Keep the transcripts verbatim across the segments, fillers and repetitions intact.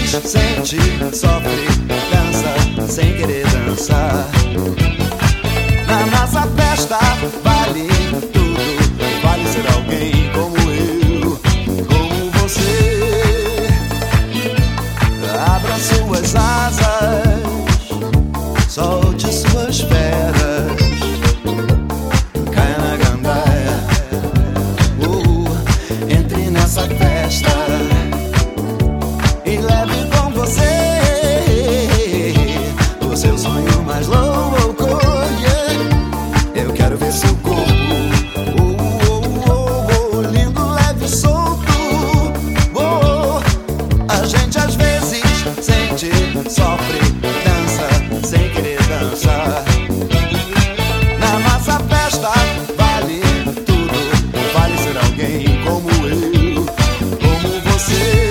vezes sente, sofre, dança sem querer dançar. Na nossa festa vale tudo, vale ser alguém como eu, como você. Abra suas asas, solte suas feras, caia na gandaia, uh, entre nessa festa e leve com você o seu sonho mais louco, yeah. Eu quero ver seu corpo, oh, oh, oh, oh, lindo, leve e solto, oh. A gente às vezes sente, sofre, dança sem querer dançar. Na nossa festa vale tudo, vale ser alguém como eu, como você.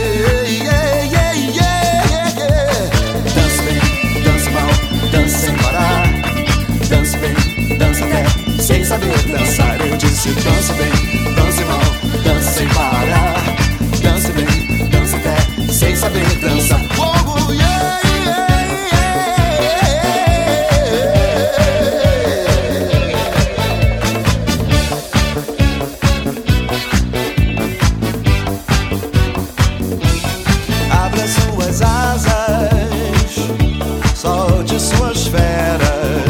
Sem saber dançar, eu disse dance bem, dance mal, dance sem parar. Dance bem, dance até, sem saber dançar. Oh, yeah, yeah, yeah. Abra suas asas, solte suas feras,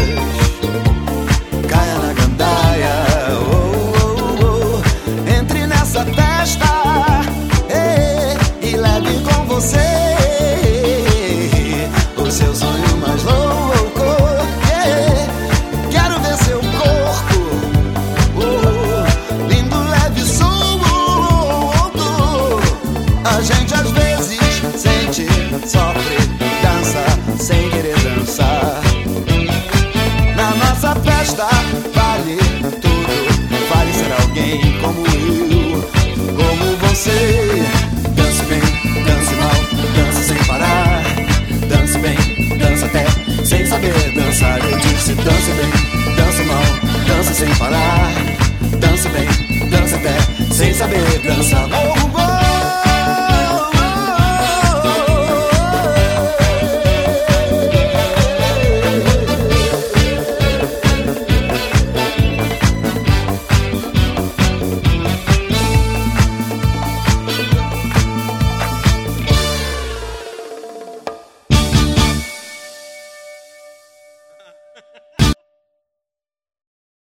você, o seu sonho mais louco, yeah. Quero ver seu corpo, oh, lindo, leve, solto. A gente às vezes sente, sofre, dança sem querer dançar. Na nossa festa vale tudo, vale ser alguém como eu, como você. Dance bem, dance mal, dança sem parar. Dance bem, dança até, sem saber dançar. Eu disse dance bem, dance mal, dança sem parar. Dance bem, dança até, sem saber dançar.